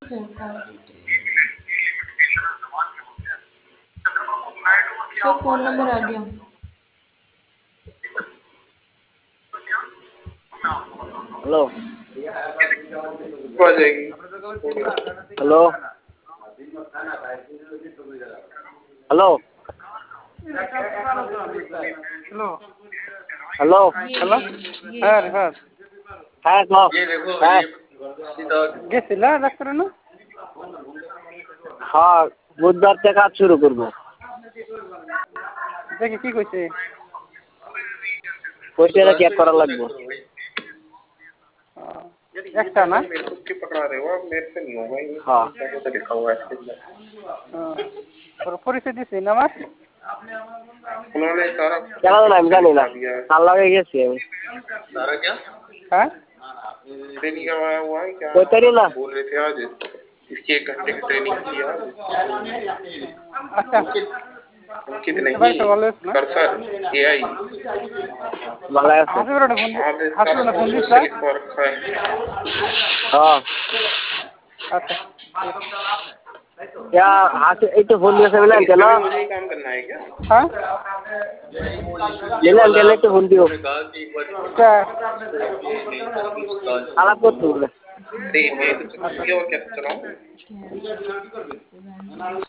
Sir, call details. Sir phone number आ गया। Hello आ जाएगी। Hello hello hello hello hello ये হ্যাঁ রিফাত হ্যাঁ কও ये देखो হ্যাঁ ये सीधा গেছিলা ডাক্তারে না হ্যাঁ বুধবার থেকে কাজ শুরু করবো। দেখি কি কইছে পয়সাটা सुधांशु চেক ये করা तो चेक লাগবে। करो भाई। यार ये একটা पैसा না मेरे खुद के पकड़ा रहे हो आप, मेरे से नहीं होगा ये। হ্যাঁ पैसे तो लिखा हुआ है इसके अंदर। ওর পরিচয় দিছি না আমার उन्होंने सारा কেন জানো আমি इंस्ट्रक्शन জানি না, लिखा दिया है। কাল লাগে গেছি আমি। सारा क्या হ্যাঁ ट्रेनिंग करवाया हुआ है क्या? কইতারি না बोल रहे थे आज इसकी 1 घंटे की ट्रेनिंग की आज। আচ্ছা अंकित বাড়ি नहीं, সব ভালো আছে না कर्सर एआई। ভালো আছে। হাসিপুরে ফোন आपने सारा হাসিপুরে ফোন कुछ দিস उससे लिखवा रखा है। হ্যাঁ আচ্ছা হাসি এই তো ফোন দিয়েছে বলে इस কেন पे भी मुझे ही काम करना है क्या? হ্যাঁ ये দিলাম वाला কেন একটু ফোন দিও उन्होंने कहा कि एक बार তা नहीं करेगी सुधांशु। আলাপ করতে বলে। अरे मैं तो ये और क्या चलाऊं? क्या